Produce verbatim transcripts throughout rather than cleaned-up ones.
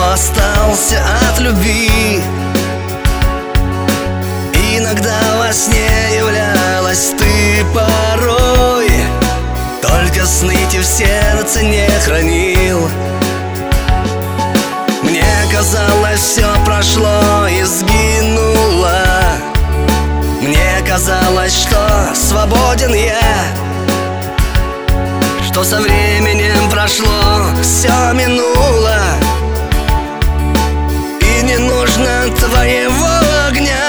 остался от любви. Иногда во сне являлась ты порой, только сны те в сердце не хранил. Мне казалось, все прошло и сгинуло. Мне казалось, что свободен я, что со временем прошло, все минуло, и не нужно твоего огня.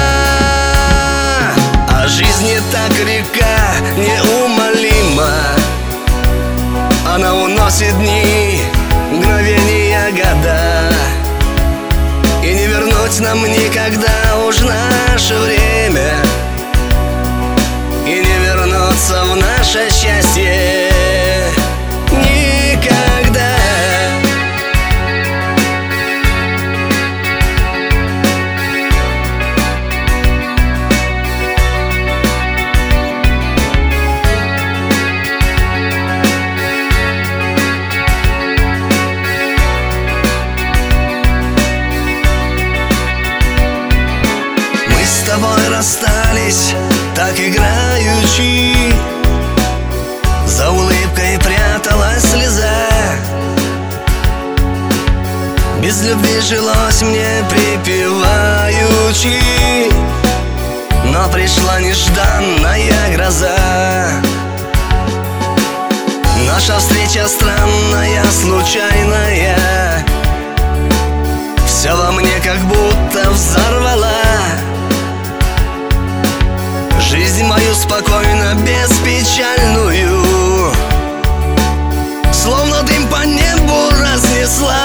А жизнь не так река, неумолима. Она уносит дни, мгновения, года, и не вернуть нам никогда уж наше время, и не вернуться в наше счастье никогда. Мы с тобой расстались так играючи, за улыбкой пряталась слеза. Без любви жилось мне припеваючи, но пришла нежданная гроза. Наша встреча странная, случайная, все во мне как будто взорвала жизнь мою спокойно, беспечальную, словно дым по небу разнесла.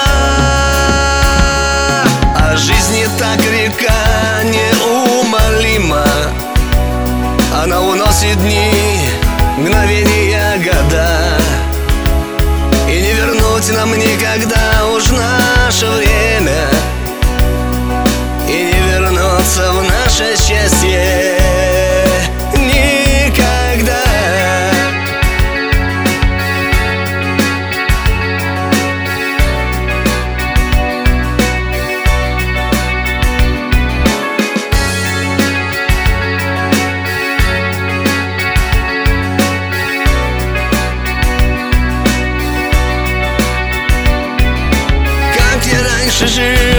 А жизнь не так река, неумолима. Она уносит дни, мгновения, года, и не вернуть нам никогда уж наше время, и не вернуться в наше счастье никогда. Как я раньше жил,